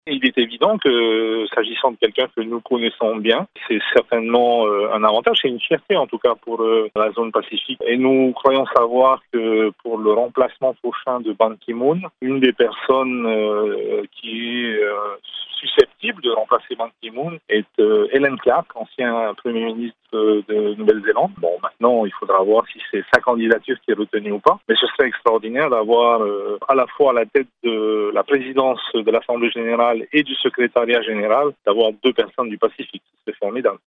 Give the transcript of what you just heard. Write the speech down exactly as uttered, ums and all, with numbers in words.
Il est évident que, s'agissant de quelqu'un que nous connaissons bien, c'est certainement euh, un avantage, c'est une fierté en tout cas pour euh, la zone Pacifique. Et nous croyons savoir que pour le remplacement prochain de Ban Ki-moon, une des personnes euh, qui est euh, susceptible de remplacer Ban Ki-moon est euh, Ellen Clark, ancien Premier ministre de Nouvelle-Zélande. Bon, maintenant, il faudra voir si c'est sa candidature qui est retenue ou pas. Mais ce serait extraordinaire d'avoir euh, à la fois à la tête de la présidence de l'Assemblée générale et du secrétariat général, d'avoir deux personnes du Pacifique. C'est formidable.